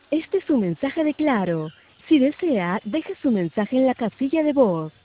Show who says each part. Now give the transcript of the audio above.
Speaker 1: Este es su mensaje de Claro. Si desea, deje su mensaje en la casilla de voz.